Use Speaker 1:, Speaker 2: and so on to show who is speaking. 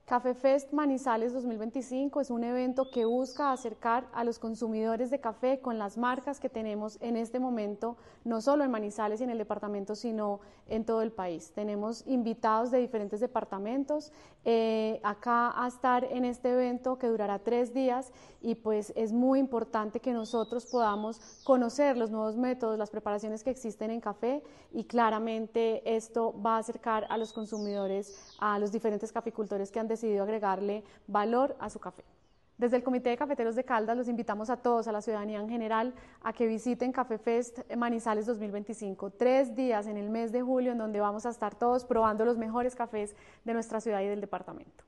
Speaker 1: Café Fest Manizales 2025 es un evento que busca acercar a los consumidores de café con las marcas que tenemos en este momento, no solo en Manizales y en el departamento, sino en todo el país. Tenemos invitados de diferentes departamentos acá a estar en este evento que durará 3 días y pues es muy importante que nosotros podamos conocer los nuevos métodos, las preparaciones que existen en café y claramente esto va a acercar a los consumidores, a los diferentes caficultores que han decidido agregarle valor a su café. Desde el Comité de Cafeteros de Caldas los invitamos a todos, a la ciudadanía en general, a que visiten Café Fest Manizales 2025, 3 días en el mes de julio en donde vamos a estar todos probando los mejores cafés de nuestra ciudad y del departamento.